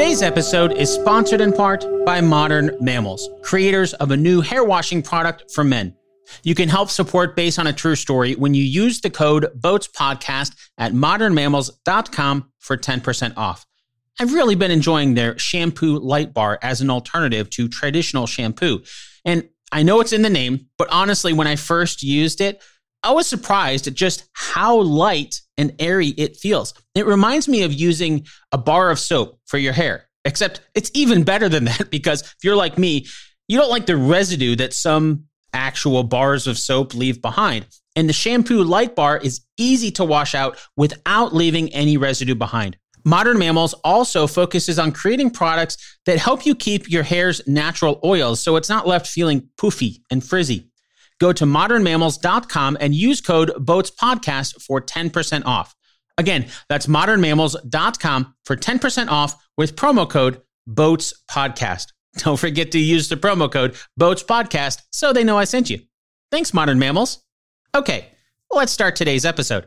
Today's episode is sponsored in part by Modern Mammals, creators of a new hair washing product for men. You can help support Based on a True Story when you use the code BOATSPODCAST at modernmammals.com for 10% off. I've really been enjoying their shampoo light bar as an alternative to traditional shampoo. And I know it's in the name, but honestly, when I first used it, I was surprised at just how light and airy it feels. It reminds me of using a bar of soap for your hair, except it's even better than that because if you're like me, you don't like the residue that some actual bars of soap leave behind. And the shampoo light bar is easy to wash out without leaving any residue behind. Modern Mammals also focuses on creating products that help you keep your hair's natural oils so it's not left feeling poofy and frizzy. Go to modernmammals.com and use code BOATSPODCAST for 10% off. Again, that's modernmammals.com for 10% off with promo code BOATSPODCAST. Don't forget to use the promo code BOATSPODCAST so they know I sent you. Thanks, Modern Mammals. Okay, let's start today's episode.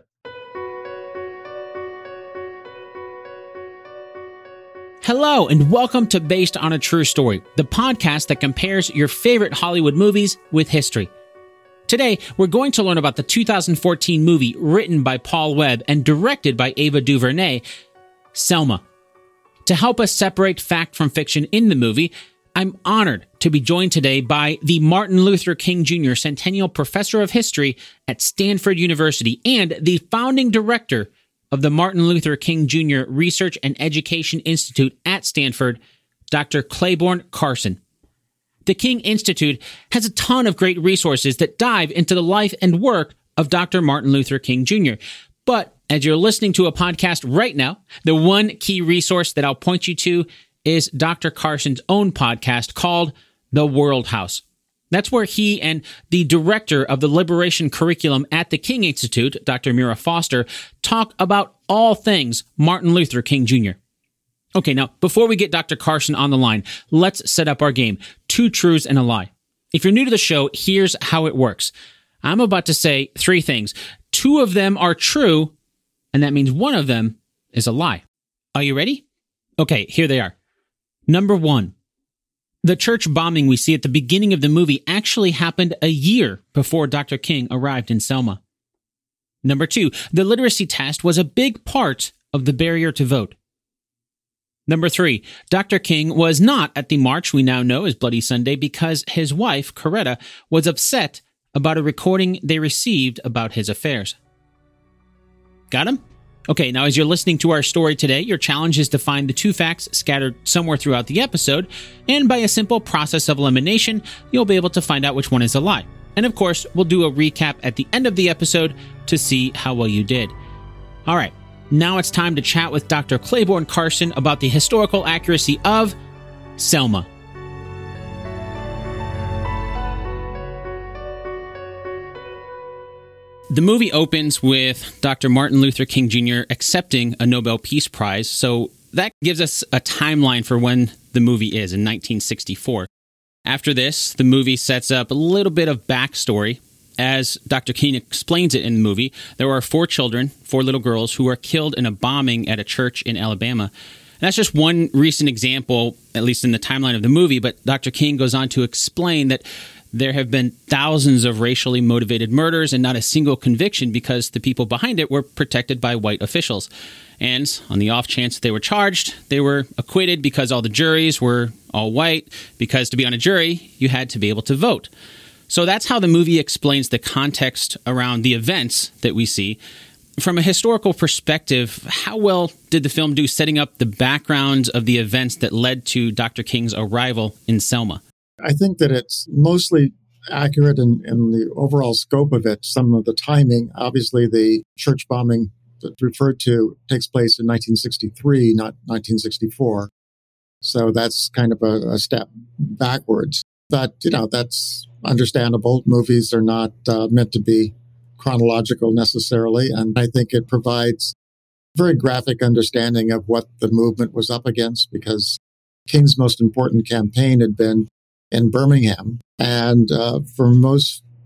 Hello, and welcome to Based on a True Story, the podcast that compares your favorite Hollywood movies with history. Today, we're going to learn about the 2014 movie written by Paul Webb and directed by Ava DuVernay, Selma. To help us separate fact from fiction in the movie, I'm honored to be joined today by the Martin Luther King Jr. Centennial Professor of History at Stanford University and the founding director of the Martin Luther King Jr. Research and Education Institute at Stanford, Dr. Claiborne Carson. The King Institute has a ton of great resources that dive into the life and work of Dr. Martin Luther King Jr. But as you're listening to a podcast right now, the one key resource that I'll point you to is Dr. Carson's own podcast called The World House. That's where he and the director of the Liberation Curriculum at the King Institute, Dr. Mira Foster, talk about all things Martin Luther King Jr. Okay, now, before we get Dr. Carson on the line, let's set up our game. 2 truths and a lie. If you're new to the show, here's how it works. I'm about to say 3 things. 2 of them are true, and that means 1 of them is a lie. Are you ready? Okay, here they are. Number 1. The church bombing we see at the beginning of the movie actually happened a year before Dr. King arrived in Selma. Number 2. The literacy test was a big part of the barrier to vote. Number 3, Dr. King was not at the march we now know as Bloody Sunday because his wife, Coretta, was upset about a recording they received about his affairs. Got him? Okay, now as you're listening to our story today, your challenge is to find the 2 facts scattered somewhere throughout the episode, and by a simple process of elimination, you'll be able to find out which one is a lie. And of course, we'll do a recap at the end of the episode to see how well you did. All right. Now it's time to chat with Dr. Claiborne Carson about the historical accuracy of Selma. The movie opens with Dr. Martin Luther King Jr. accepting a Nobel Peace Prize, so that gives us a timeline for when the movie is, in 1964. After this, the movie sets up a little bit of backstory. As Dr. King explains it in the movie, there are 4 children, 4 little girls, who were killed in a bombing at a church in Alabama. And that's just one recent example, at least in the timeline of the movie, but Dr. King goes on to explain that there have been thousands of racially motivated murders and not a single conviction because the people behind it were protected by white officials. And on the off chance that they were charged, they were acquitted because all the juries were all white, because to be on a jury, you had to be able to vote. So that's how the movie explains the context around the events that we see. From a historical perspective, how well did the film do setting up the background of the events that led to Dr. King's arrival in Selma? I think that it's mostly accurate in the overall scope of it. Some of the timing, obviously the church bombing that's referred to takes place in 1963, not 1964. So that's kind of a step backwards. But, that's understandable. Movies are not meant to be chronological necessarily. And I think it provides a very graphic understanding of what the movement was up against because King's most important campaign had been in Birmingham. And for most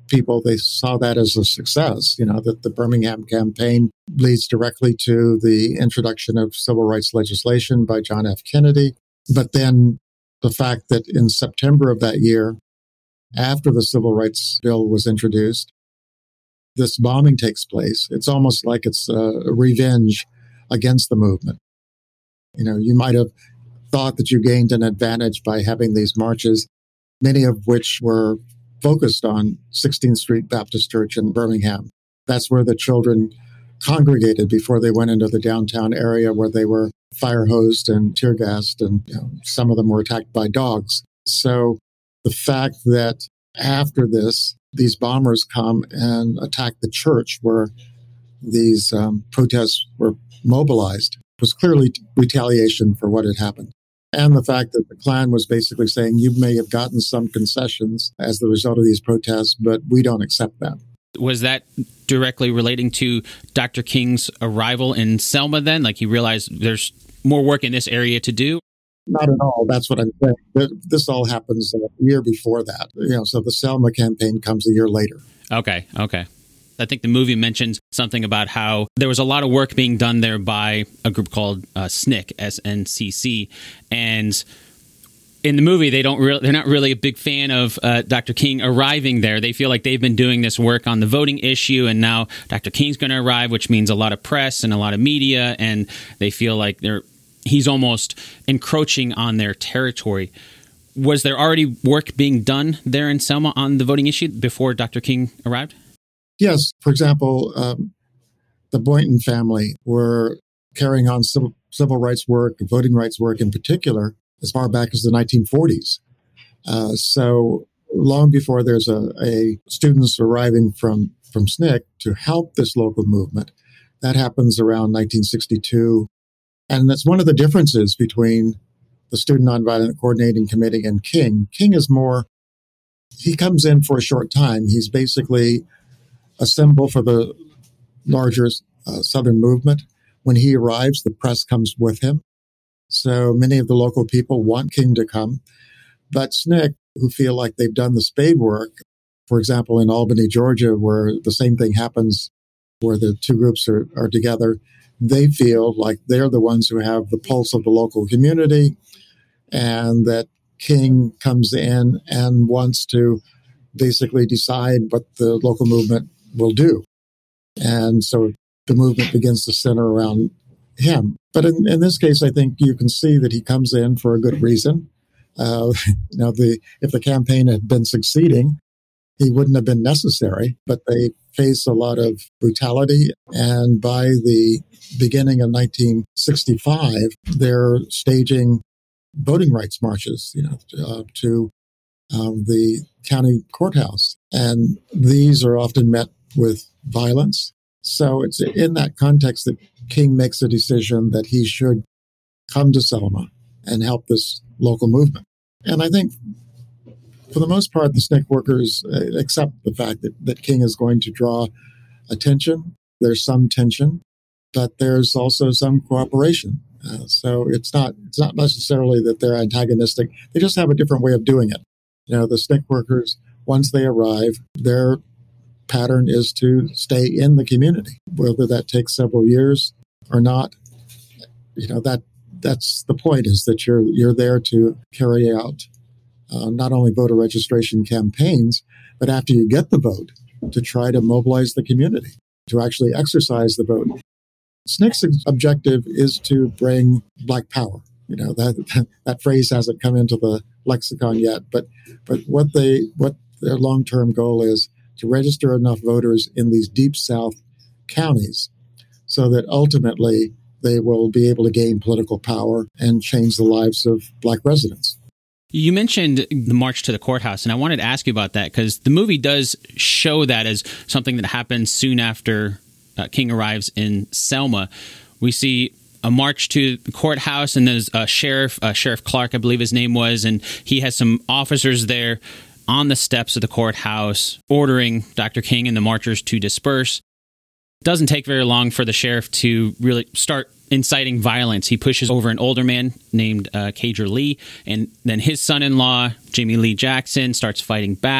people, they saw that as a success, that the Birmingham campaign leads directly to the introduction of civil rights legislation by John F. Kennedy. But then the fact that in September of that year, after the civil rights bill was introduced, this bombing takes place. It's almost like it's a revenge against the movement. You might have thought that you gained an advantage by having these marches, many of which were focused on 16th Street Baptist Church in Birmingham. That's where the children congregated before they went into the downtown area, where they were fire hosed and tear gassed, and some of them were attacked by dogs. So the fact that after this, these bombers come and attack the church where these protests were mobilized was clearly retaliation for what had happened. And the fact that the Klan was basically saying, you may have gotten some concessions as the result of these protests, but we don't accept that. Was that directly relating to Dr. King's arrival in Selma then? Like he realized there's more work in this area to do? Not at all. That's what I'm saying. This all happens a year before that. So the Selma campaign comes a year later. Okay. I think the movie mentions something about how there was a lot of work being done there by a group called SNCC, SNCC, and in the movie they're not really a big fan of Dr. King arriving there. They feel like they've been doing this work on the voting issue, and now Dr. King's going to arrive, which means a lot of press and a lot of media, and they feel like he's almost encroaching on their territory. Was there already work being done there in Selma on the voting issue before Dr. King arrived? Yes. For example, the Boynton family were carrying on civil rights work, voting rights work in particular, as far back as the 1940s. So long before there's a students arriving from SNCC to help this local movement, that happens around 1962. And that's one of the differences between the Student Nonviolent Coordinating Committee and King. King is he comes in for a short time. He's basically a symbol for the larger Southern movement. When he arrives, the press comes with him. So many of the local people want King to come. But SNCC, who feel like they've done the spade work, for example, in Albany, Georgia, where the same thing happens, where the two groups are together, they feel like they're the ones who have the pulse of the local community, and that King comes in and wants to basically decide what the local movement will do. And so the movement begins to center around him. But in this case, I think you can see that he comes in for a good reason. If the campaign had been succeeding, he wouldn't have been necessary, but they face a lot of brutality. And by the beginning of 1965, they're staging voting rights marches, to the county courthouse. And these are often met with violence. So it's in that context that King makes a decision that he should come to Selma and help this local movement. And I think for the most part, the SNCC workers accept the fact that King is going to draw attention. There's some tension, but there's also some cooperation. So it's not necessarily that they're antagonistic. They just have a different way of doing it. The SNCC workers, once they arrive, their pattern is to stay in the community, whether that takes several years or not. That's the point, is that you're there to carry out not only voter registration campaigns, but after you get the vote, to try to mobilize the community, to actually exercise the vote. SNCC's objective is to bring Black power. That phrase hasn't come into the lexicon yet, but what their long-term goal is to register enough voters in these deep South counties so that ultimately they will be able to gain political power and change the lives of Black residents. You mentioned the march to the courthouse, and I wanted to ask you about that because the movie does show that as something that happens soon after King arrives in Selma. We see a march to the courthouse, and there's a Sheriff Clark, I believe his name was, and he has some officers there on the steps of the courthouse ordering Dr. King and the marchers to disperse. It doesn't take very long for the sheriff to really start inciting violence. He pushes over an older man named Cager Lee, and then his son-in-law, Jimmy Lee Jackson, starts fighting back.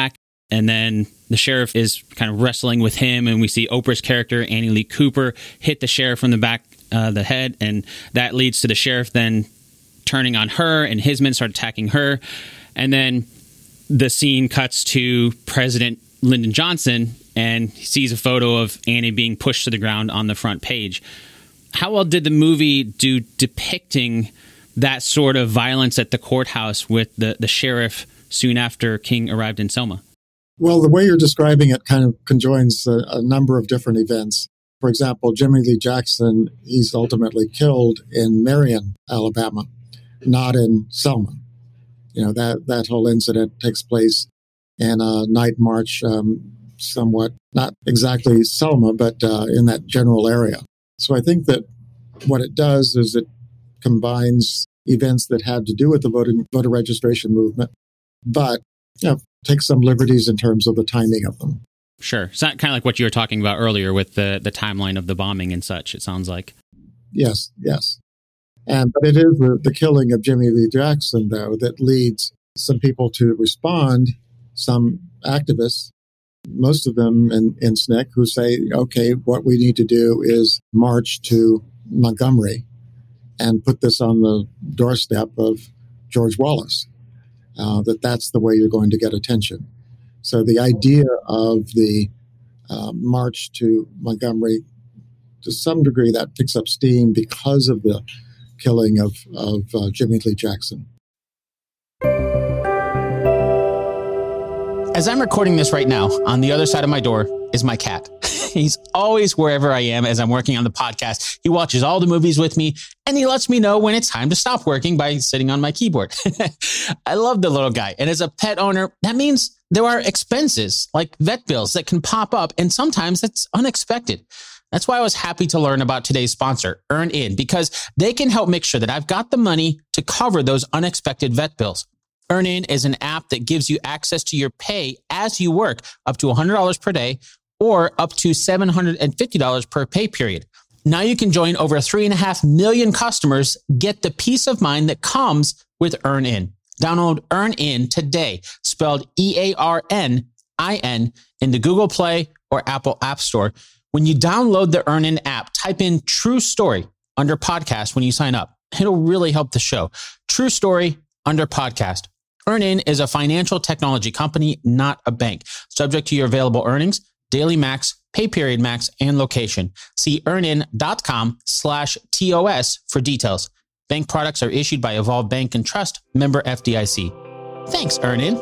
And then the sheriff is kind of wrestling with him, and we see Oprah's character, Annie Lee Cooper, hit the sheriff from the back of the head, and that leads to the sheriff then turning on her, and his men start attacking her. And then the scene cuts to President Lyndon Johnson, and he sees a photo of Annie being pushed to the ground on the front page. How well did the movie do depicting that sort of violence at the courthouse with the sheriff soon after King arrived in Selma? Well, the way you're describing it kind of conjoins a number of different events. For example, Jimmy Lee Jackson, he's ultimately killed in Marion, Alabama, not in Selma. That whole incident takes place in a night march, somewhat, not exactly Selma, but in that general area. So I think that what it does is it combines events that had to do with the voter registration movement, but take some liberties in terms of the timing of them. Sure. It's not kind of like what you were talking about earlier with the timeline of the bombing and such, it sounds like. Yes. But it is the killing of Jimmy Lee Jackson, though, that leads some people to respond, some activists, most of them in SNCC, who say, okay, what we need to do is march to Montgomery and put this on the doorstep of George Wallace. That's the way you're going to get attention. So the idea of the march to Montgomery, to some degree, that picks up steam because of the killing of Jimmy Lee Jackson. As I'm recording this right now, on the other side of my door is my cat. He's always wherever I am as I'm working on the podcast. He watches all the movies with me, and he lets me know when it's time to stop working by sitting on my keyboard. I love the little guy. And as a pet owner, that means there are expenses like vet bills that can pop up, and sometimes it's unexpected. That's why I was happy to learn about today's sponsor, EarnIn, because they can help make sure that I've got the money to cover those unexpected vet bills. EarnIn is an app that gives you access to your pay as you work, up to $100 per day or up to $750 per pay period. Now you can join over 3.5 million customers, get the peace of mind that comes with EarnIn. Download EarnIn today, spelled EarnIn, in the Google Play or Apple App Store. When you download the EarnIn app, type in True Story under podcast when you sign up. It'll really help the show. True Story under podcast. EarnIn is a financial technology company, not a bank. Subject to your available earnings, daily max, pay period max, and location. See earnin.com/TOS for details. Bank products are issued by Evolve Bank and Trust, member FDIC. Thanks, EarnIn.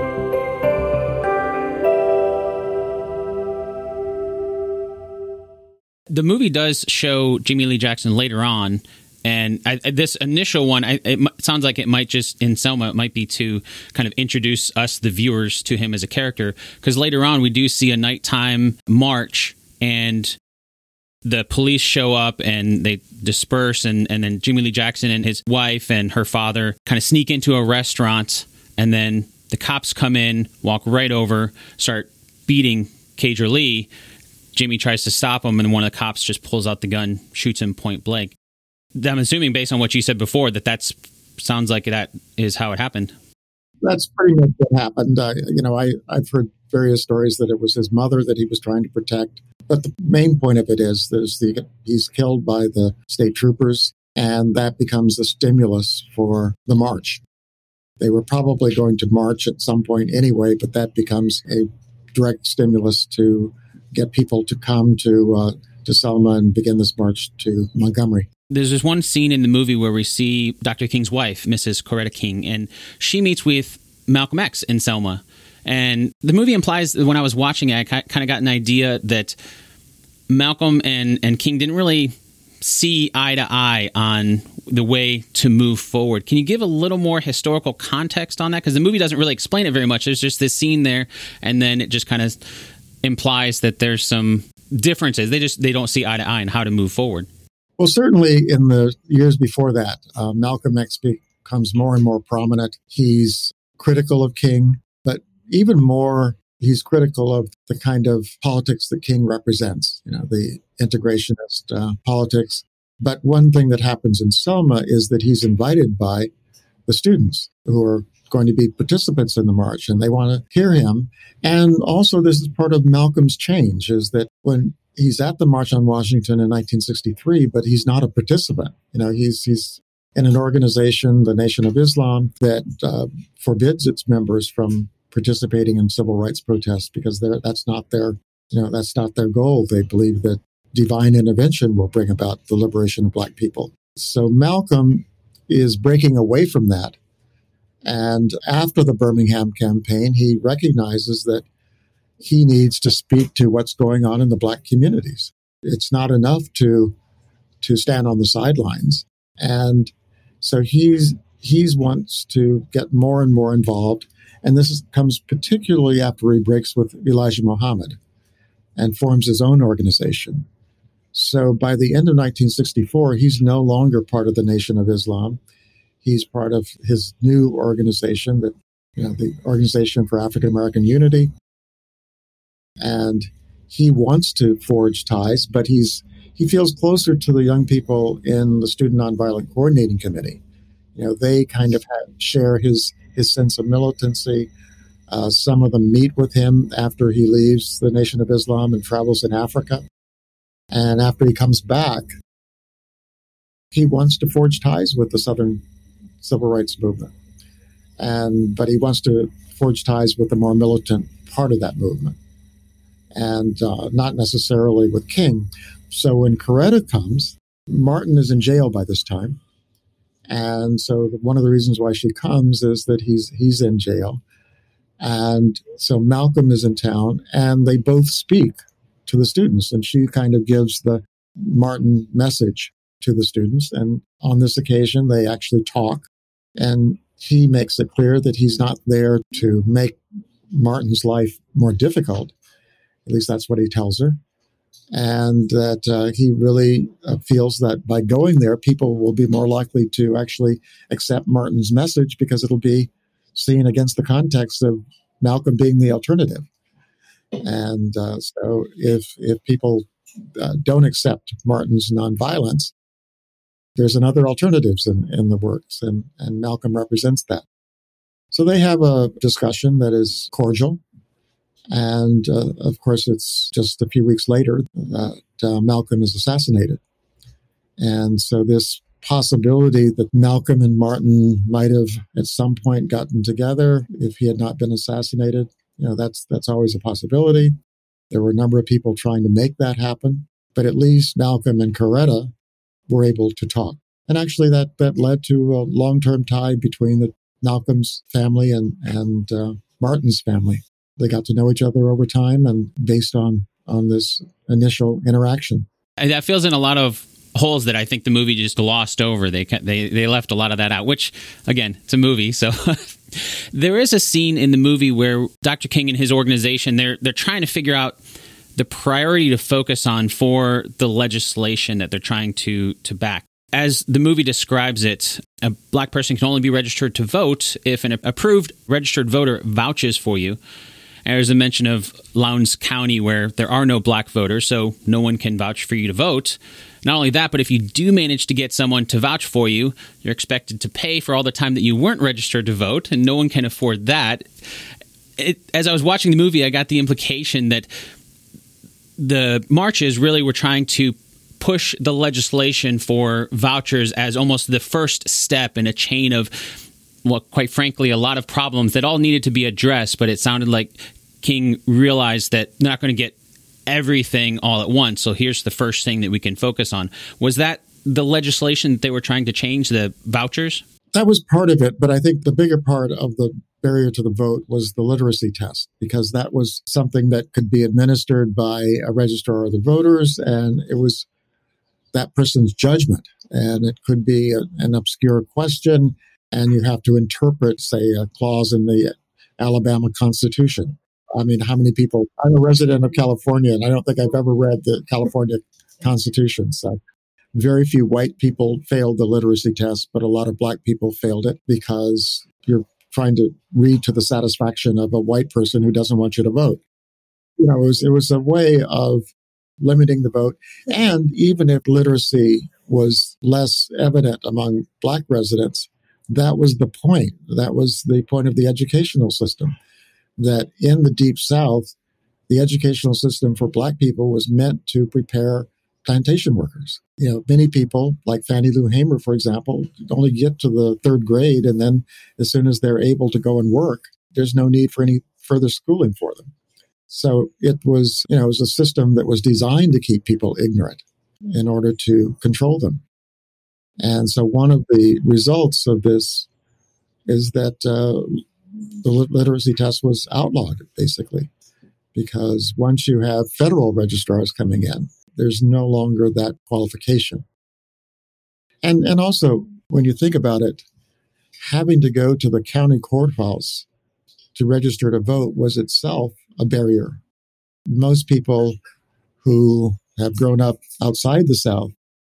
The movie does show Jimmy Lee Jackson later on, and this initial one, it sounds like it might just, in Selma, it might be to kind of introduce us, the viewers, to him as a character, because later on we do see a nighttime march, and the police show up and they disperse, and then Jimmy Lee Jackson and his wife and her father kind of sneak into a restaurant, and then the cops come in, walk right over, start beating Cager Lee. Jimmy tries to stop him, and one of the cops just pulls out the gun, shoots him point blank. I'm assuming, based on what you said before, that sounds like that is how it happened. That's pretty much what happened. I've heard various stories that it was his mother that he was trying to protect. But the main point of it is he's killed by the state troopers, and that becomes the stimulus for the march. They were probably going to march at some point anyway, but that becomes a direct stimulus to get people to come to Selma and begin this march to Montgomery. There's this one scene in the movie where we see Dr. King's wife, Mrs. Coretta King, and she meets with Malcolm X in Selma. And the movie implies that when I was watching it, I kind of got an idea that Malcolm and King didn't really see eye to eye on the way to move forward. Can you give a little more historical context on that? Because the movie doesn't really explain it very much. There's just this scene there, and then it just kind of implies that there's some differences. They don't see eye to eye on how to move forward. Well, certainly in the years before that, Malcolm X becomes more and more prominent. He's critical of King, but even more, he's critical of the kind of politics that King represents, the integrationist politics. But one thing that happens in Selma is that he's invited by the students who are going to be participants in the march, and they want to hear him. And also, this is part of Malcolm's change, is that when he's at the March on Washington in 1963, but he's not a participant. He's in an organization, the Nation of Islam, that forbids its members from participating in civil rights protests because that's not their goal. They believe that divine intervention will bring about the liberation of Black people. So Malcolm is breaking away from that. And after the Birmingham campaign, he recognizes that he needs to speak to what's going on in the Black communities. It's not enough to stand on the sidelines. And so he wants to get more and more involved. And this comes particularly after he breaks with Elijah Muhammad and forms his own organization. So by the end of 1964, he's no longer part of the Nation of Islam. He's part of his new organization, the Organization for African American Unity. And he wants to forge ties, but he feels closer to the young people in the Student Nonviolent Coordinating Committee. They kind of share his sense of militancy. Some of them meet with him after he leaves the Nation of Islam and travels in Africa. And after he comes back, he wants to forge ties with the Southern Civil Rights Movement. But he wants to forge ties with the more militant part of that movement, and not necessarily with King. So when Coretta comes, Martin is in jail by this time. And so one of the reasons why she comes is that he's in jail. And so Malcolm is in town, and they both speak to the students. And she kind of gives the Martin message to the students. And on this occasion, they actually talk. And he makes it clear that he's not there to make Martin's life more difficult. At least that's what he tells her. And that he really feels that by going there, people will be more likely to actually accept Martin's message because it'll be seen against the context of Malcolm being the alternative. And so if people don't accept Martin's nonviolence, there's another alternatives in the works, and Malcolm represents that. So they have a discussion that is cordial. And, of course, it's just a few weeks later that Malcolm is assassinated. And so this possibility that Malcolm and Martin might have at some point gotten together if he had not been assassinated, that's always a possibility. There were a number of people trying to make that happen. But at least Malcolm and Coretta were able to talk. And actually that led to a long-term tie between the Malcolm's family and Martin's family. They got to know each other over time and based on this initial interaction. And that fills in a lot of holes that I think the movie just glossed over. They left a lot of that out, which, again, it's a movie. So there is a scene in the movie where Dr. King and his organization, they're trying to figure out the priority to focus on for the legislation that they're trying to back. As the movie describes it, a Black person can only be registered to vote if an approved registered voter vouches for you. And there's a mention of Lowndes County where there are no Black voters, so no one can vouch for you to vote. Not only that, but if you do manage to get someone to vouch for you, you're expected to pay for all the time that you weren't registered to vote, and no one can afford that. As I was watching the movie, I got the implication that the marches really were trying to push the legislation for vouchers as almost the first step in a chain of, well, quite frankly, a lot of problems that all needed to be addressed, but it sounded like King realized that they're not going to get everything all at once, so here's the first thing that we can focus on. Was that the legislation that they were trying to change, the vouchers? That was part of it, but I think the bigger part of the barrier to the vote was the literacy test, because that was something that could be administered by a registrar of the voters, and it was that person's judgment. And it could be an obscure question, and you have to interpret, say, a clause in the Alabama Constitution. I mean, how many people? I'm a resident of California, and I don't think I've ever read the California Constitution. So very few white people failed the literacy test, but a lot of Black people failed it because you're trying to read to the satisfaction of a white person who doesn't want you to vote. It was a way of limiting the vote. And even if literacy was less evident among Black residents, that was the point. That was the point of the educational system, that in the Deep South, the educational system for Black people was meant to prepare plantation workers. Many people, like Fannie Lou Hamer, for example, only get to the third grade, and then as soon as they're able to go and work, there's no need for any further schooling for them. So it was a system that was designed to keep people ignorant in order to control them. And so one of the results of this is that the literacy test was outlawed, basically, because once you have federal registrars coming in, there's no longer that qualification. And also, when you think about it, having to go to the county courthouse to register to vote was itself a barrier. Most people who have grown up outside the South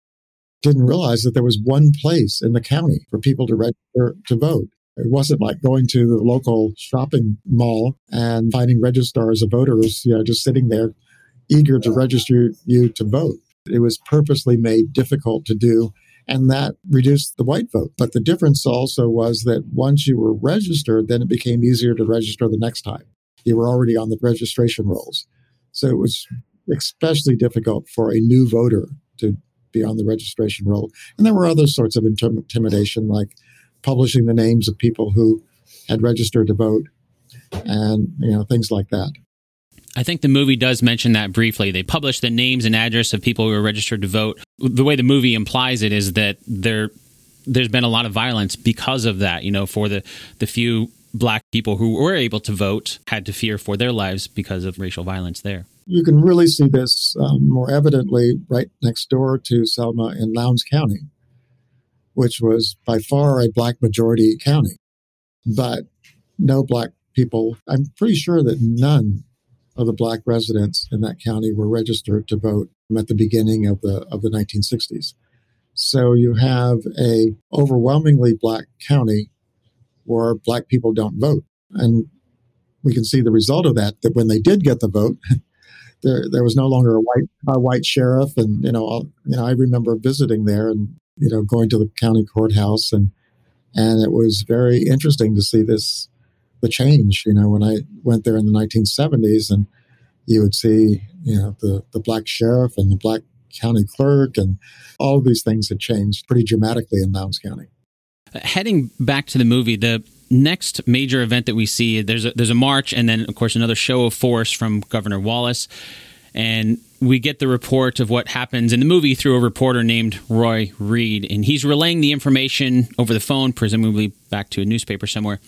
didn't realize that there was one place in the county for people to register to vote. It wasn't like going to the local shopping mall and finding registrars of voters, just sitting there eager to register you to vote. It was purposely made difficult to do, and that reduced the white vote. But the difference also was that once you were registered, then it became easier to register the next time. You were already on the registration rolls. So it was especially difficult for a new voter to be on the registration roll. And there were other sorts of intimidation, like publishing the names of people who had registered to vote and, things like that. I think the movie does mention that briefly. They published the names and address of people who were registered to vote. The way the movie implies it is that there's been a lot of violence because of that, for the few Black people who were able to vote had to fear for their lives because of racial violence there. You can really see this more evidently right next door to Selma in Lowndes County, which was by far a Black majority county, but no Black people. I'm pretty sure that none of the Black residents in that county were registered to vote at the beginning of the 1960s. So you have a overwhelmingly Black county where Black people don't vote. And we can see the result of that when they did get the vote, there was no longer a white sheriff. And, I remember visiting there and, going to the county courthouse and it was very interesting to see the change, when I went there in the 1970s, and you would see, the Black sheriff and the Black county clerk, and all of these things had changed pretty dramatically in Lowndes County. Heading back to the movie, the next major event that we see, there's a march and then, of course, another show of force from Governor Wallace. And we get the report of what happens in the movie through a reporter named Roy Reed. And he's relaying the information over the phone, presumably back to a newspaper somewhere.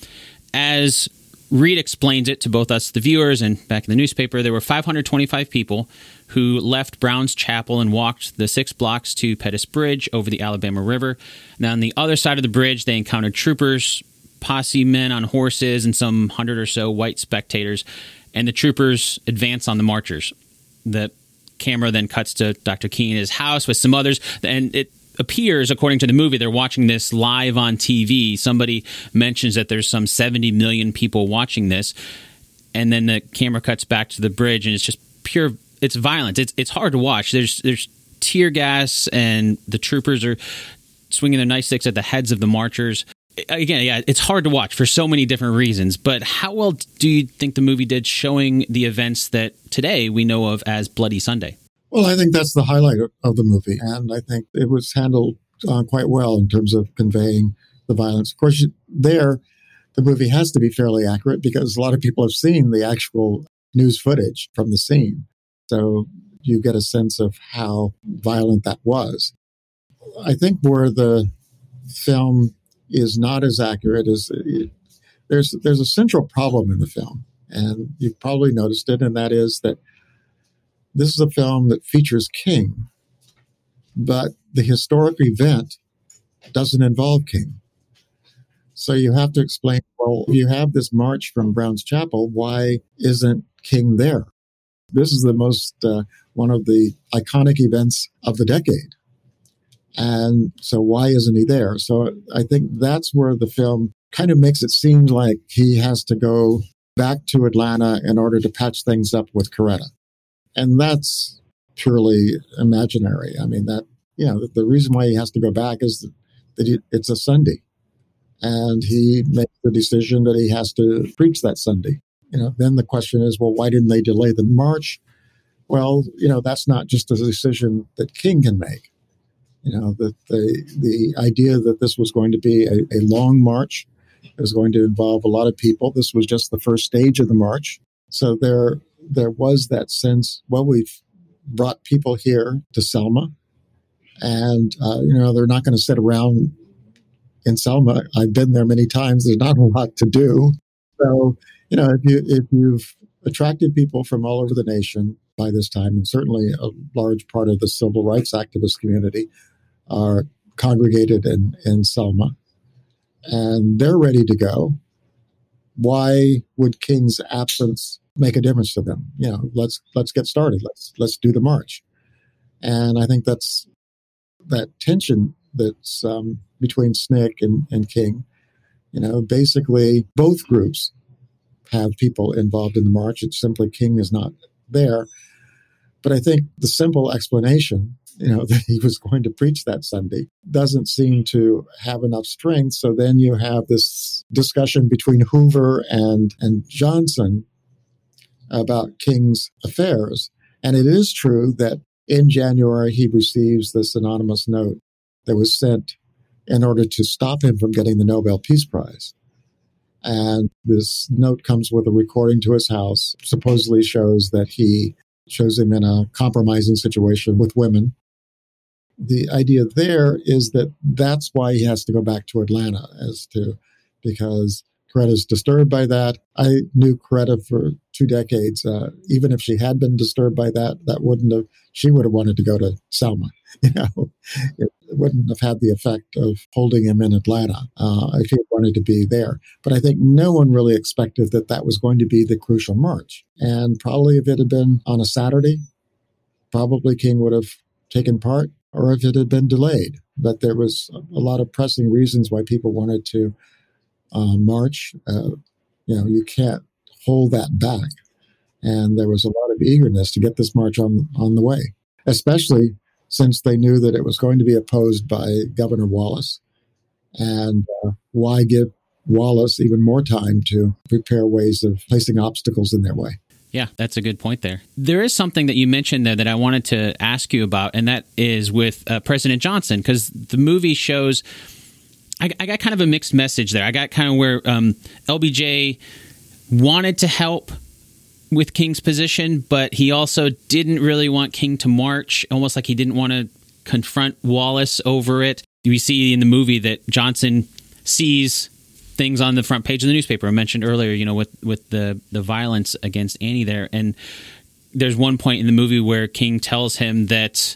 As Reed explains it to both us, the viewers, and back in the newspaper, there were 525 people who left Brown's Chapel and walked the 6 blocks to Pettus Bridge over the Alabama River. Now, on the other side of the bridge, they encountered troopers, posse men on horses, and some 100 or so white spectators. And the troopers advance on the marchers. The camera then cuts to Dr. King in his house with some others, and it appears, according to the movie, they're watching this live on TV. Somebody mentions that there's some 70 million people watching this, and then the camera cuts back to the bridge, and it's just pure. It's violent. It's hard to watch. There's tear gas, and the troopers are swinging their nightsticks at the heads of the marchers. Again, yeah, it's hard to watch for so many different reasons. But how well do you think the movie did showing the events that today we know of as Bloody Sunday? Well, I think that's the highlight of the movie, and I think it was handled quite well in terms of conveying the violence. Of course, the movie has to be fairly accurate because a lot of people have seen the actual news footage from the scene. So you get a sense of how violent that was. I think where the film is not as accurate as there's a central problem in the film, and you've probably noticed it, and that is that this is a film that features King, but the historic event doesn't involve King. So you have to explain, well, you have this march from Brown's Chapel, why isn't King there? This is the most, one of the iconic events of the decade. And so why isn't he there? So I think that's where the film kind of makes it seem like he has to go back to Atlanta in order to patch things up with Coretta. And that's purely imaginary. I mean, the reason why he has to go back is that it's a Sunday. and he makes the decision that he has to preach that Sunday. Then the question is, well, why didn't they delay the march? Well, that's not just a decision that King can make. That the idea that this was going to be a long march, it was going to involve a lot of people. This was just the first stage of the march. So there was that sense, well, we've brought people here to Selma, and, they're not going to sit around in Selma. I've been there many times. There's not a lot to do. So, if you've attracted people from all over the nation by this time, and certainly a large part of the civil rights activist community are congregated in Selma, and they're ready to go, why would King's absence make a difference to them? Let's get started. Let's do the march. And I think that's that tension that's between SNCC and King. Basically both groups have people involved in the march. It's simply King is not there. But I think the simple explanation, that he was going to preach that Sunday doesn't seem to have enough strength. So then you have this discussion between Hoover and Johnson about King's affairs. And it is true that in January, he receives this anonymous note that was sent in order to stop him from getting the Nobel Peace Prize. And this note comes with a recording to his house, supposedly shows him in a compromising situation with women. The idea there is that that's why he has to go back to Atlanta, because Coretta's disturbed by that. I knew Coretta for 2 decades. Even if she had been disturbed by that, she would have wanted to go to Selma. It wouldn't have had the effect of holding him in Atlanta if he wanted to be there. But I think no one really expected that was going to be the crucial march. And probably if it had been on a Saturday, probably King would have taken part, or if it had been delayed. But there was a lot of pressing reasons why people wanted to march. You can't hold that back. And there was a lot of eagerness to get this march on the way, especially since they knew that it was going to be opposed by Governor Wallace. And why give Wallace even more time to prepare ways of placing obstacles in their way? Yeah, that's a good point there. There is something that you mentioned there that I wanted to ask you about, and that is with President Johnson, because the movie shows, I got kind of a mixed message there. I got kind of where LBJ wanted to help with King's position, but he also didn't really want King to march, almost like he didn't want to confront Wallace over it. We see in the movie that Johnson sees things on the front page of the newspaper I mentioned earlier, with the violence against Annie there. And there's one point in the movie where King tells him that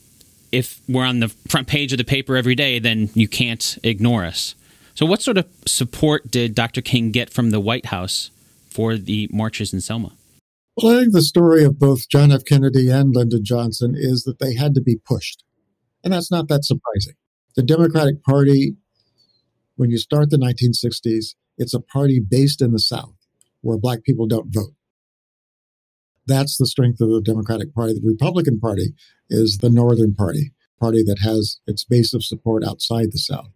if we're on the front page of the paper every day, then you can't ignore us. So what sort of support did Dr. King get from the White House for the marches in Selma? Well, I think the story of both John F. Kennedy and Lyndon Johnson is that they had to be pushed. And that's not that surprising. The Democratic Party, when you start the 1960s, it's a party based in the South where Black people don't vote. That's the strength of the Democratic Party. The Republican Party is the Northern party that has its base of support outside the South.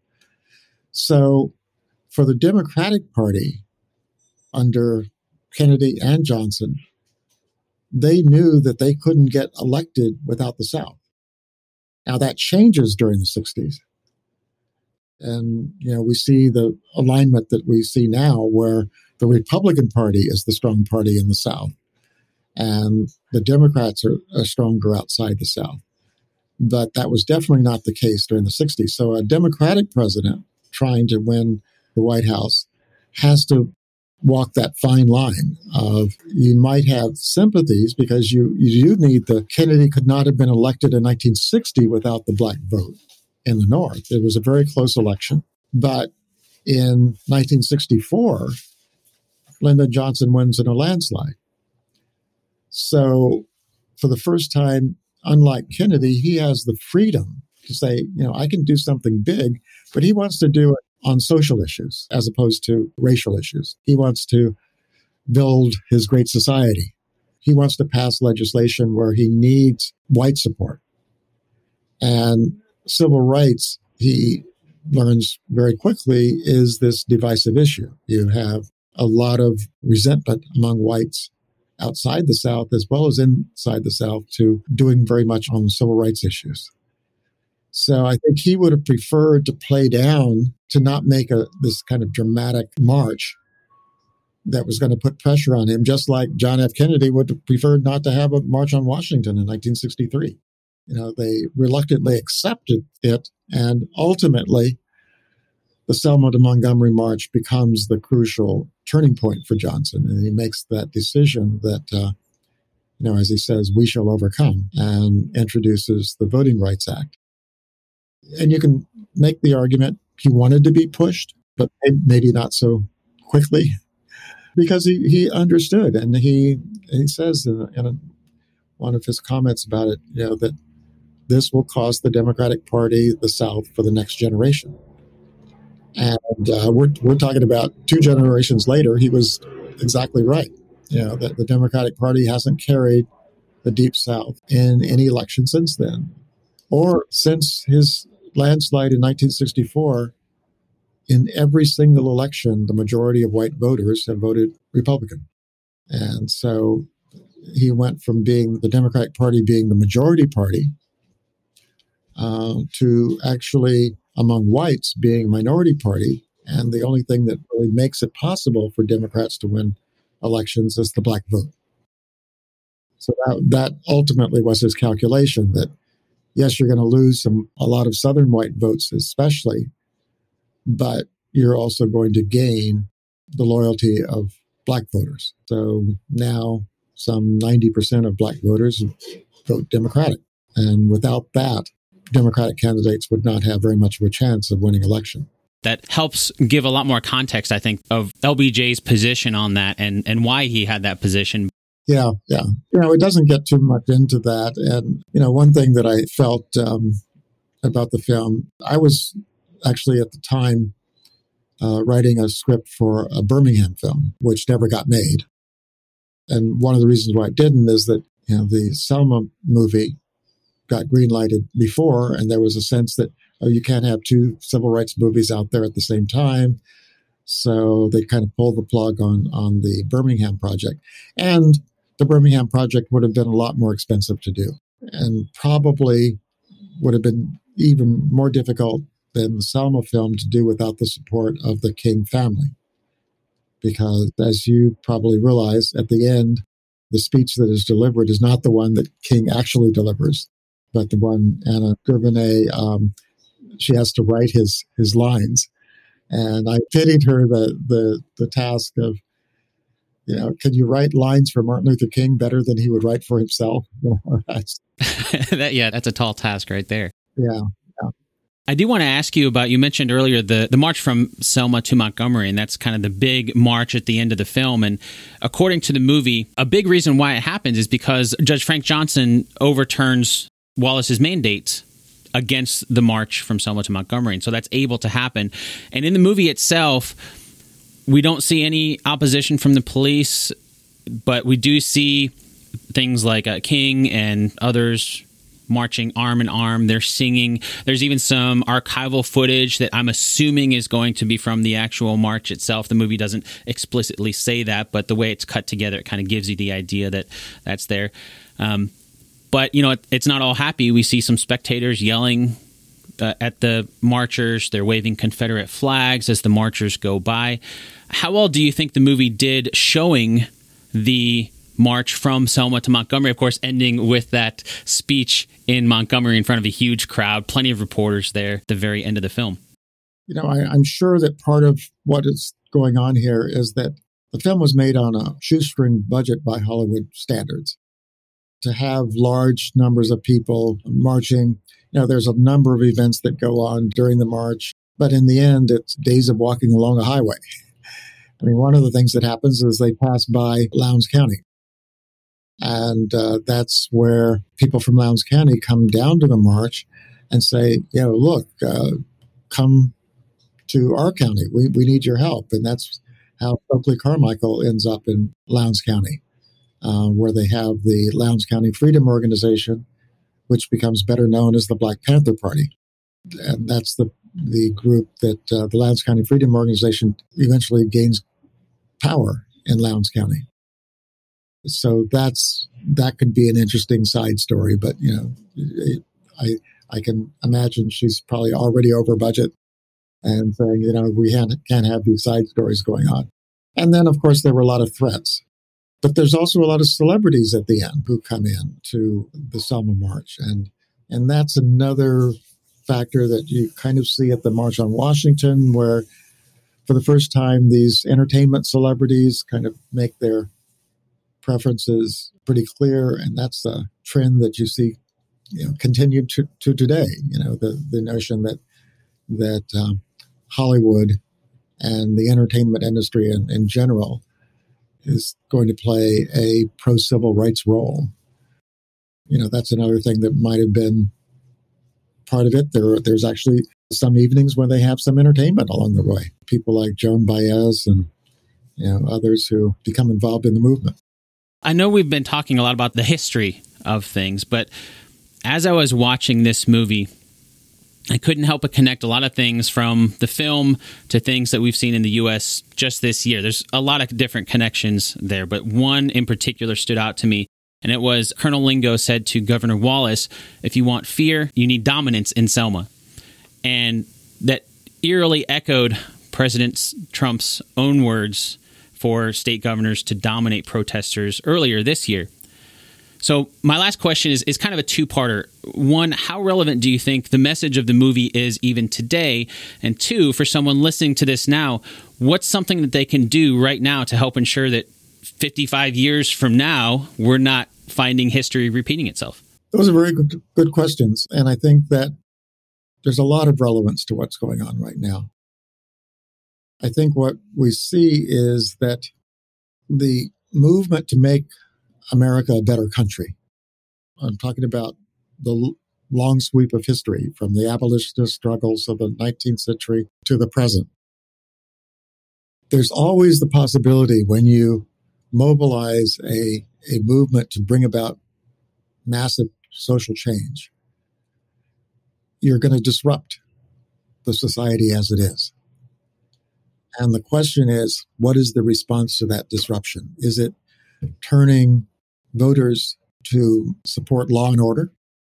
So for the Democratic Party under Kennedy and Johnson, they knew that they couldn't get elected without the South. Now that changes during the 60s. And, we see the alignment that we see now where the Republican Party is the strong party in the South and the Democrats are stronger outside the South. But that was definitely not the case during the 60s. So a Democratic president trying to win the White House has to walk that fine line of, you might have sympathies because you need Kennedy could not have been elected in 1960 without the Black vote in the North. It was a very close election. But in 1964, Lyndon Johnson wins in a landslide. So for the first time, unlike Kennedy, he has the freedom to say, I can do something big, but he wants to do it on social issues as opposed to racial issues. He wants to build his great society. He wants to pass legislation where he needs white support. And civil rights, he learns very quickly is this divisive issue. You have a lot of resentment among whites outside the South as well as inside the South to doing very much on civil rights issues. So I think he would have preferred to play down, to not make this kind of dramatic march that was going to put pressure on him, just like John F. Kennedy would have preferred not to have a march on Washington in 1963. They reluctantly accepted it, and ultimately the Selma to Montgomery March becomes the crucial turning point for Johnson. And he makes that decision that, as he says, we shall overcome, and introduces the Voting Rights Act. And you can make the argument he wanted to be pushed, but maybe not so quickly, because he understood. And he says in one of his comments about it, that this will cost the Democratic Party, the South, for the next generation. And we're talking about 2 generations later. He was exactly right. That the Democratic Party hasn't carried the Deep South in any election since then, or since his landslide in 1964. In every single election, the majority of white voters have voted Republican. And so he went from being the Democratic Party being the majority party to actually, among whites, being a minority party. And the only thing that really makes it possible for Democrats to win elections is the black vote. So that ultimately was his calculation, that yes, you're going to lose a lot of Southern white votes especially, but you're also going to gain the loyalty of black voters. So now some 90% of black voters vote Democratic. And without that, Democratic candidates would not have very much of a chance of winning election. That helps give a lot more context, I think, of LBJ's position on that and why he had that position. Yeah. It doesn't get too much into that. And, one thing that I felt about the film, I was actually at the time writing a script for a Birmingham film, which never got made. And one of the reasons why it didn't is that, the Selma movie got greenlighted before, and there was a sense that, you can't have 2 civil rights movies out there at the same time. So they kind of pulled the plug on the Birmingham project. And the Birmingham project would have been a lot more expensive to do, and probably would have been even more difficult than the Selma film to do without the support of the King family. Because as you probably realize, at the end, the speech that is delivered is not the one that King actually delivers, but the one Anna Gouvernay, she has to write his lines. And I pitied her the task of, can you write lines for Martin Luther King better than he would write for himself? That's a tall task right there. Yeah. I do want to ask you about, you mentioned earlier the march from Selma to Montgomery, and that's kind of the big march at the end of the film. And according to the movie, a big reason why it happens is because Judge Frank Johnson overturns Wallace's mandates against the march from Selma to Montgomery. And so that's able to happen. And in the movie itself, we don't see any opposition from the police, but we do see things like King and others marching arm in arm. They're singing. There's even some archival footage that I'm assuming is going to be from the actual march itself. The movie doesn't explicitly say that, but the way it's cut together, it kind of gives you the idea that that's there. But, it's not all happy. We see some spectators yelling at the marchers. They're waving Confederate flags as the marchers go by. How well do you think the movie did showing the march from Selma to Montgomery, of course, ending with that speech in Montgomery in front of a huge crowd, plenty of reporters there at the very end of the film? I'm sure that part of what is going on here is that the film was made on a shoestring budget by Hollywood standards. To have large numbers of people marching, there's a number of events that go on during the march, but in the end, it's days of walking along a highway. One of the things that happens is they pass by Lowndes County. And that's where people from Lowndes County come down to the march and say, look, come to our county. We need your help. And that's how Stokely Carmichael ends up in Lowndes County, where they have the Lowndes County Freedom Organization, which becomes better known as the Black Panther Party. And that's the the group that the Lowndes County Freedom Organization eventually gains power in Lowndes County. So that could be an interesting side story, but I can imagine she's probably already over budget and saying, we can't have these side stories going on. And then, of course, there were a lot of threats. But there's also a lot of celebrities at the end who come in to the Selma March. And that's another factor that you kind of see at the March on Washington, where for the first time, these entertainment celebrities kind of make their preferences pretty clear. And that's a trend that you see continued to today. The notion that Hollywood and the entertainment industry in general is going to play a pro-civil rights role. That's another thing that might have been part of it. There's actually some evenings where they have some entertainment along the way. People like Joan Baez and others who become involved in the movement. I know we've been talking a lot about the history of things, but as I was watching this movie, I couldn't help but connect a lot of things from the film to things that we've seen in the U.S. just this year. There's a lot of different connections there, but one in particular stood out to me, and it was Colonel Lingo said to Governor Wallace, if you want fear, you need dominance in Selma. And that eerily echoed President Trump's own words for state governors to dominate protesters earlier this year. So my last question is kind of a two-parter. One, how relevant do you think the message of the movie is even today? And two, for someone listening to this now, what's something that they can do right now to help ensure that 55 years from now, we're not finding history repeating itself? Those are very good questions. And I think that there's a lot of relevance to what's going on right now. I think what we see is that the movement to make America a better country. I'm talking about the long sweep of history from the abolitionist struggles of the 19th century to the present. There's always the possibility when you mobilize a movement to bring about massive social change, you're going to disrupt the society as it is. And the question is, what is the response to that disruption? Is it turning voters to support law and order,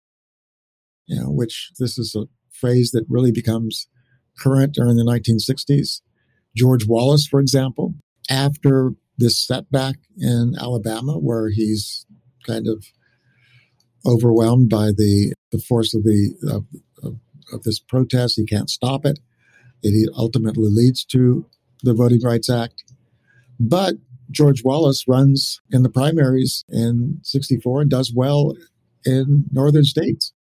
which this is a phrase that really becomes current during the 1960s. George Wallace, for example, after this setback in Alabama, where he's kind of overwhelmed by the force of this protest, he can't stop it. It ultimately leads to the Voting Rights Act. But George Wallace runs in the primaries in 64 and does well in northern states.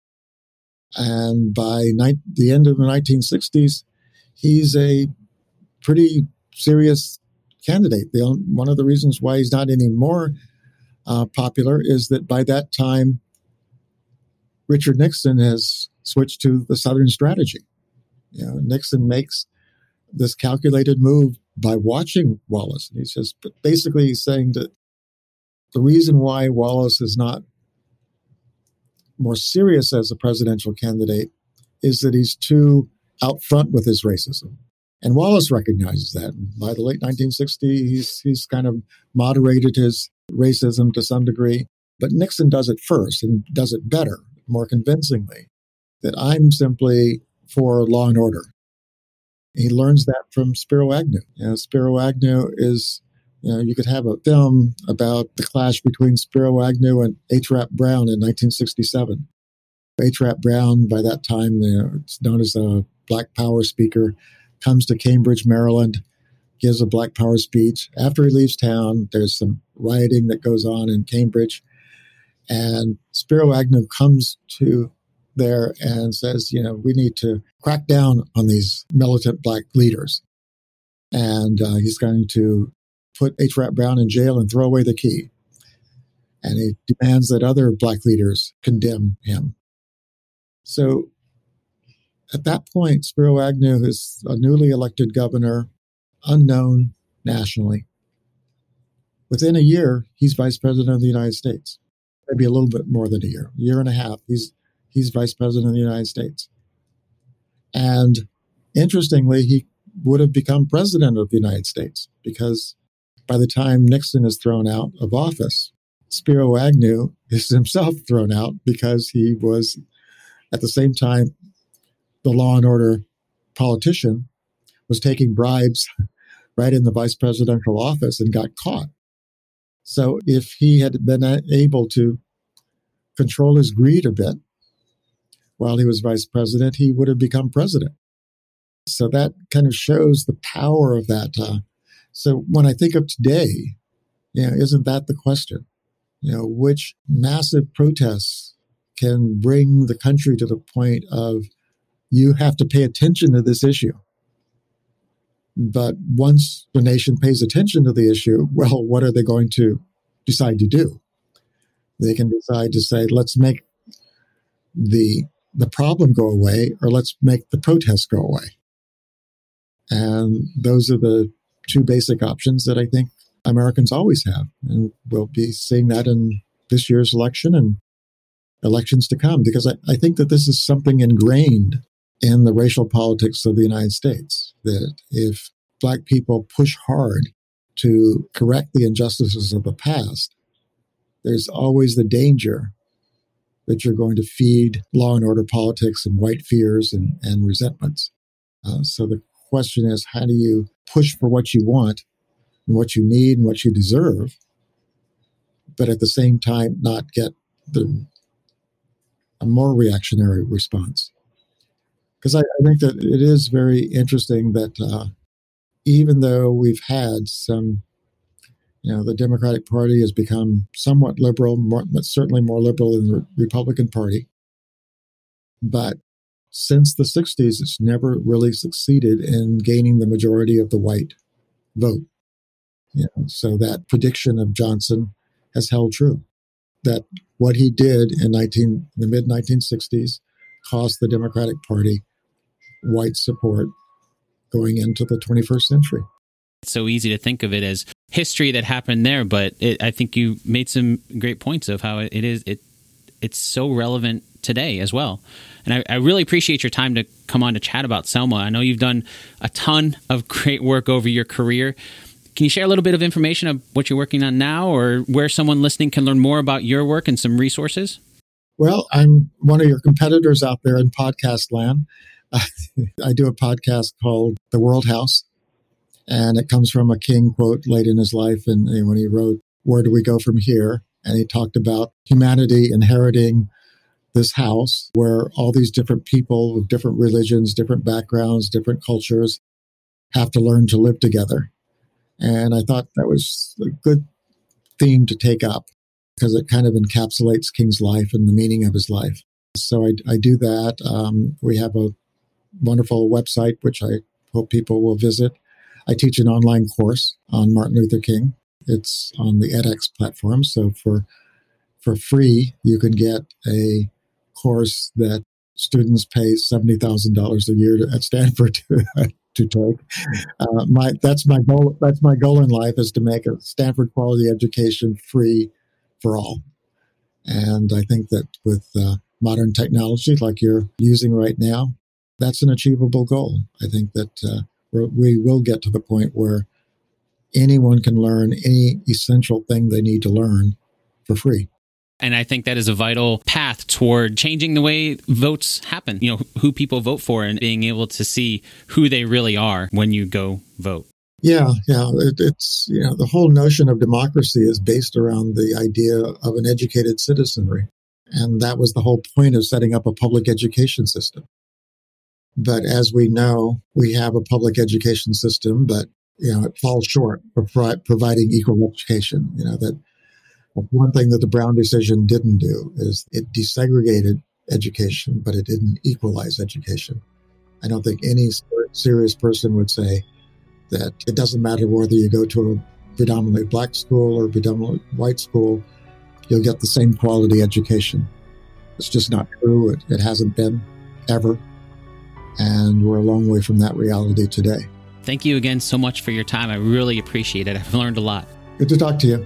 And by the end of the 1960s, he's a pretty serious candidate. One of the reasons why he's not any more popular is that by that time, Richard Nixon has switched to the Southern strategy. Nixon makes this calculated move by watching Wallace. And he's saying that the reason why Wallace is not more serious as a presidential candidate is that he's too out front with his racism. And Wallace recognizes that. By the late 1960s, he's kind of moderated his racism to some degree. But Nixon does it first and does it better, more convincingly, that I'm simply for law and order. He learns that from Spiro Agnew. Spiro Agnew is, you could have a film about the clash between Spiro Agnew and H. Rap Brown in 1967. H. Rap Brown, by that time, it's known as a Black Power speaker, comes to Cambridge, Maryland, gives a Black Power speech. After he leaves town, there's some rioting that goes on in Cambridge. And Spiro Agnew comes to there and says, we need to crack down on these militant Black leaders. And he's going to put H. Rap Brown in jail and throw away the key. And he demands that other Black leaders condemn him. So at that point, Spiro Agnew is a newly elected governor, unknown nationally. Within a year, he's vice president of the United States. Maybe a little bit more than a year and a half. He's vice president of the United States. And Interestingly, he would have become president of the United States because by the time Nixon is thrown out of office, Spiro Agnew is himself thrown out because he was, at the same time, the law and order politician was taking bribes right in the vice presidential office and got caught. So if he had been able to control his greed a bit while he was vice president, he would have become president. So that kind of shows the power of that. So when I think of today, isn't that the question? Which massive protests can bring the country to the point of you have to pay attention to this issue. But once the nation pays attention to the issue, well, what are they going to decide to do? They can decide to say, let's make the problem go away, or let's make the protests go away. And those are the two basic options that I think Americans always have. And we'll be seeing that in this year's election and elections to come, because I think that this is something ingrained in the racial politics of the United States, that if Black people push hard to correct the injustices of the past, there's always the danger that you're going to feed law and order politics and white fears and resentments. So the question is, how do you push for what you want and what you need and what you deserve, but at the same time not get a more reactionary response? Because I think that it is very interesting that even though we've had some, the Democratic Party has become somewhat liberal, but certainly more liberal than the Republican Party. But since the 60s, it's never really succeeded in gaining the majority of the white vote. So that prediction of Johnson has held true, that what he did in the mid-1960s cost the Democratic Party white support going into the 21st century. It's so easy to think of it as history that happened there, but I think you made some great points of how it's so relevant today as well. And I really appreciate your time to come on to chat about Selma. I know you've done a ton of great work over your career. Can you share a little bit of information of what you're working on now, or where someone listening can learn more about your work and some resources? Well, I'm one of your competitors out there in podcast land. I do a podcast called The World House, and it comes from a King quote late in his life. And when he wrote, "Where do we go from here?" And he talked about humanity inheriting this house where all these different people with different religions, different backgrounds, different cultures have to learn to live together. And I thought that was a good theme to take up because it kind of encapsulates King's life and the meaning of his life. So I do that. We have a wonderful website, which I hope people will visit. I teach an online course on Martin Luther King. It's on the edX platform. So for free, you can get a course that students pay $70,000 a year at Stanford to take. That's my goal. That's my goal in life, is to make a Stanford quality education free for all. And I think that with modern technology like you're using right now, that's an achievable goal. I think that we will get to the point where anyone can learn any essential thing they need to learn for free. And I think that is a vital path toward changing the way votes happen, who people vote for, and being able to see who they really are when you go vote. Yeah. It's, the whole notion of democracy is based around the idea of an educated citizenry. And that was the whole point of setting up a public education system. But as we know, we have a public education system, but, it falls short of providing equal education. That one thing that the Brown decision didn't do is it desegregated education, but it didn't equalize education. I don't think any serious person would say that it doesn't matter whether you go to a predominantly Black school or predominantly white school, you'll get the same quality education. It's just not true. It hasn't been ever. And we're a long way from that reality today. Thank you again so much for your time. I really appreciate it. I've learned a lot. Good to talk to you.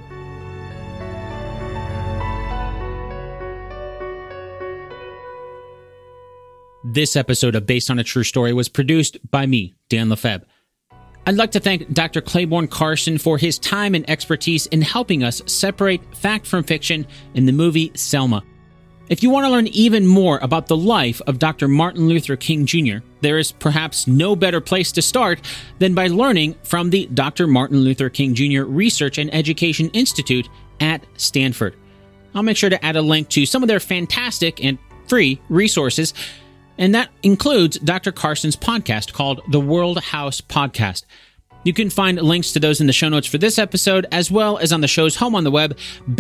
This episode of Based on a True Story was produced by me, Dan Lefebvre. I'd like to thank Dr. Claiborne Carson for his time and expertise in helping us separate fact from fiction in the movie Selma. If you want to learn even more about the life of Dr. Martin Luther King Jr., there is perhaps no better place to start than by learning from the Dr. Martin Luther King Jr. Research and Education Institute at Stanford. I'll make sure to add a link to some of their fantastic and free resources, and that includes Dr. Carson's podcast called The World House Podcast. You can find links to those in the show notes for this episode, as well as on the show's home on the web,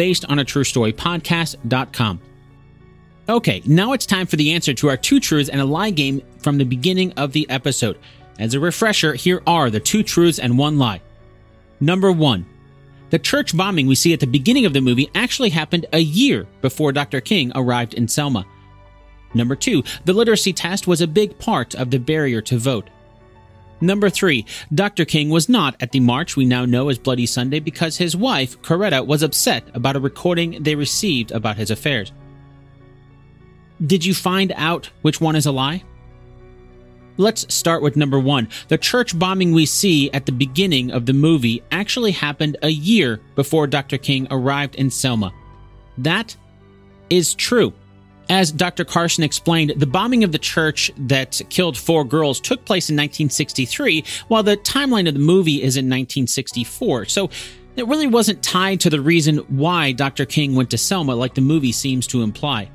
basedonatruestorypodcast.com. Okay, now it's time for the answer to our 2 truths and a lie game from the beginning of the episode. As a refresher, here are the 2 truths and 1 lie. Number 1. The church bombing we see at the beginning of the movie actually happened a year before Dr. King arrived in Selma. Number 2, the literacy test was a big part of the barrier to vote. Number 3, Dr. King was not at the march we now know as Bloody Sunday because his wife, Coretta, was upset about a recording they received about his affairs. Did you find out which one is a lie? Let's start with number 1. The church bombing we see at the beginning of the movie actually happened a year before Dr. King arrived in Selma. That is true. As Dr. Carson explained, the bombing of the church that killed 4 girls took place in 1963, while the timeline of the movie is in 1964. So it really wasn't tied to the reason why Dr. King went to Selma like the movie seems to imply.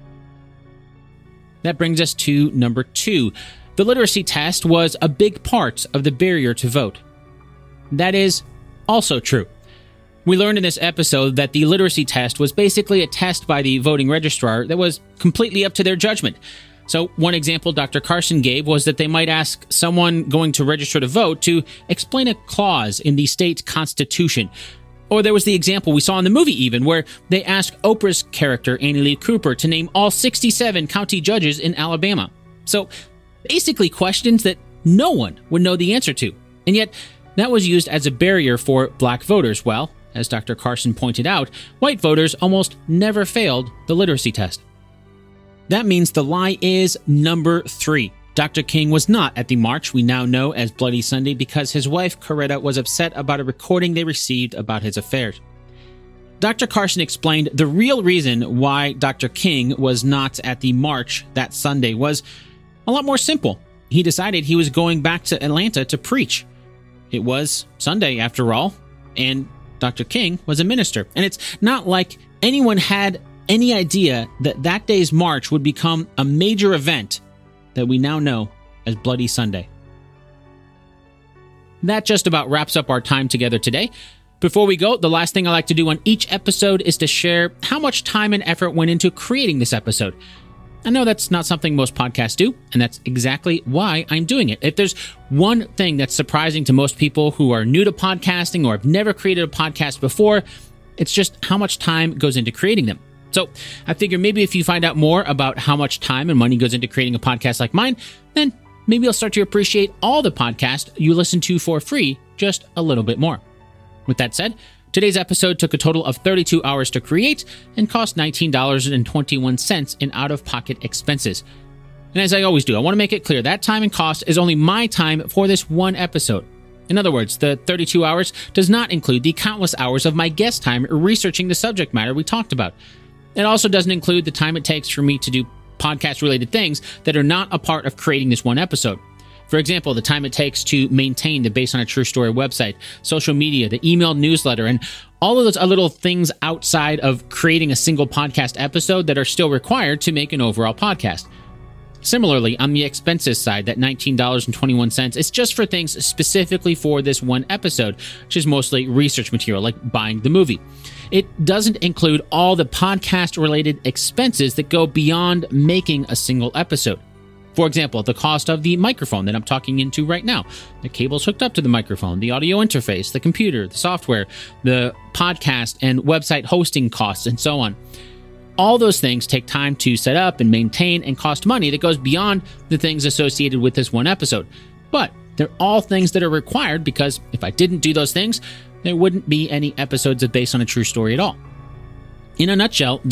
That brings us to number 2. The literacy test was a big part of the barrier to vote. That is also true. We learned in this episode that the literacy test was basically a test by the voting registrar that was completely up to their judgment. So one example Dr. Carson gave was that they might ask someone going to register to vote to explain a clause in the state constitution. Or there was the example we saw in the movie even, where they asked Oprah's character, Annie Lee Cooper, to name all 67 county judges in Alabama. So basically questions that no one would know the answer to. And yet that was used as a barrier for black voters. Well, as Dr. Carson pointed out, white voters almost never failed the literacy test. That means the lie is number 3. Dr. King was not at the march we now know as Bloody Sunday because his wife, Coretta, was upset about a recording they received about his affairs. Dr. Carson explained the real reason why Dr. King was not at the march that Sunday was a lot more simple. He decided he was going back to Atlanta to preach. It was Sunday, after all, and Dr. King was a minister. And it's not like anyone had any idea that that day's march would become a major event that we now know as Bloody Sunday. That just about wraps up our time together today. Before we go, the last thing I like to do on each episode is to share how much time and effort went into creating this episode. I know that's not something most podcasts do, and that's exactly why I'm doing it. If there's one thing that's surprising to most people who are new to podcasting or have never created a podcast before, it's just how much time goes into creating them. So I figure maybe if you find out more about how much time and money goes into creating a podcast like mine, then maybe you'll start to appreciate all the podcasts you listen to for free just a little bit more. With that said, today's episode took a total of 32 hours to create and cost $19.21 in out-of-pocket expenses. And as I always do, I want to make it clear that time and cost is only my time for this one episode. In other words, the 32 hours does not include the countless hours of my guest time researching the subject matter we talked about. It also doesn't include the time it takes for me to do podcast-related things that are not a part of creating this one episode. For example, the time it takes to maintain the Based on a True Story website, social media, the email newsletter, and all of those little things outside of creating a single podcast episode that are still required to make an overall podcast. Similarly, on the expenses side, that $19.21 is just for things specifically for this one episode, which is mostly research material, like buying the movie. It doesn't include all the podcast-related expenses that go beyond making a single episode. For example, the cost of the microphone that I'm talking into right now, the cables hooked up to the microphone, the audio interface, the computer, the software, the podcast and website hosting costs, and so on. All those things take time to set up and maintain and cost money that goes beyond the things associated with this one episode. But they're all things that are required because if I didn't do those things, there wouldn't be any episodes of Based on a True Story at all. In a nutshell, this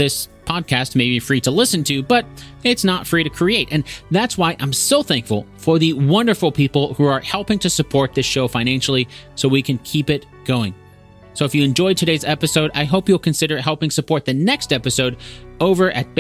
podcast may be free to listen to, but it's not free to create. And that's why I'm so thankful for the wonderful people who are helping to support this show financially so we can keep it going. So if you enjoyed today's episode, I hope you'll consider helping support the next episode over at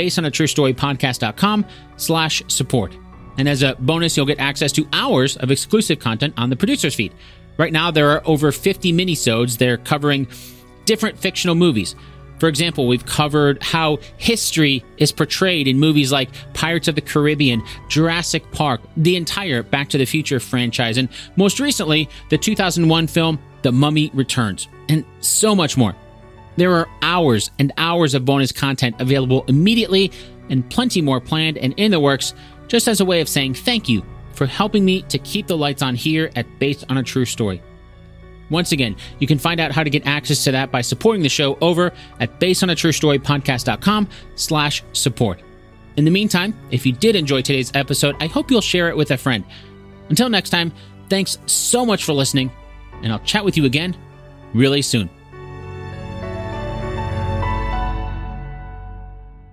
basedonatruestorypodcast.com/support. And as a bonus, you'll get access to hours of exclusive content on the producer's feed. Right now, there are over 50 minisodes. They're covering different fictional movies. For example, we've covered how history is portrayed in movies like Pirates of the Caribbean, Jurassic Park, the entire Back to the Future franchise, and most recently, the 2001 film The Mummy Returns, and so much more. There are hours and hours of bonus content available immediately, and plenty more planned and in the works, just as a way of saying thank you for helping me to keep the lights on here at Based on a True Story. Once again, you can find out how to get access to that by supporting the show over at basedonatruestorypodcast.com/support. In the meantime, if you did enjoy today's episode, I hope you'll share it with a friend. Until next time, thanks so much for listening, and I'll chat with you again really soon.